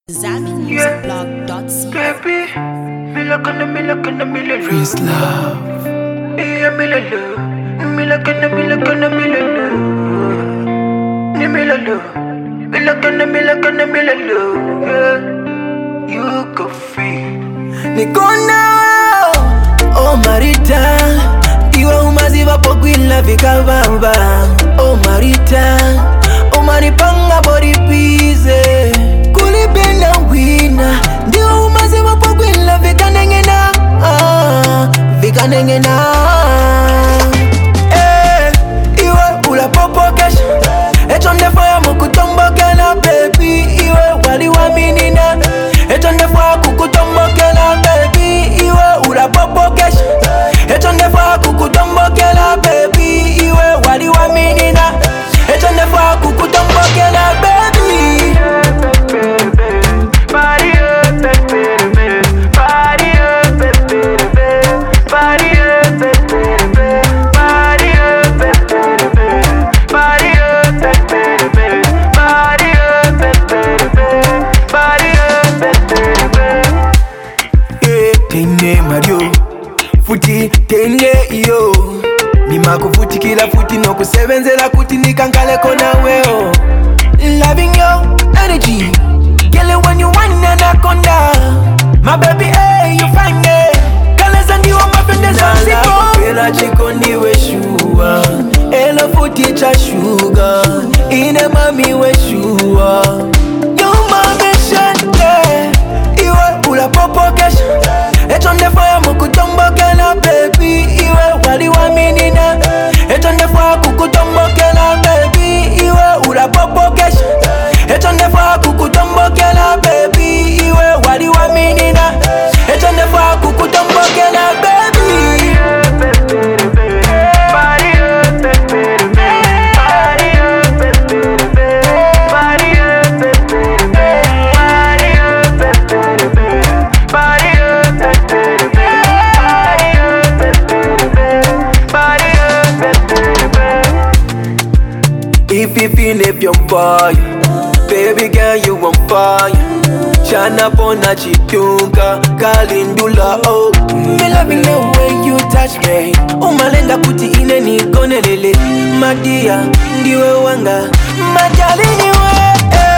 ZambianMusicBlog.ca. Baby, me like a Freeze love. yeah, me like a you go free. Nikona oh Marita, iwe umaziva pogwila vikavamba. Oh Marita, umanipanga body pize. Kulibenda wina, ndiwe umaziva pogwila vikanengena. Vikanengena. Iwe ula popo kesha, echonde fire mukutombokela baby. Iwe wali wa minina, echonde fire kukutombokela baby. Iwe ula popo kesha, echonde fire kukutombokela baby. Iwe wali wa minina, echonde fire kukutombokela baby. Tene Mario, futi tene iyo. Nima kufuti kila futi no kusebenzela kuti nikankale kona weo. Loving your energy, girl when you whine anaconda. My baby, hey, you find me. Kaleza ndiwa mapende zanziko. Pena chiko niwe shua. Elo futi cha sugar. Ine mami we shua. Yo mami shante. Iwe ula popo kesha. Echonde fire mukutombokela baby. Iwe wali wa minina. Echonde fire kukutombokela baby. Iwe ula popo kesha. Echonde fire kukutombokela baby. Iwe wali wa minina. Echonde fire kukutombokela baby. If you're fire, baby girl you on fire. Shana pona chitunga, kalindula oh. Me loving the way you touch me. Umalenga kuti ine ni konelele. Madia, ndiwe wanga, majali niwe.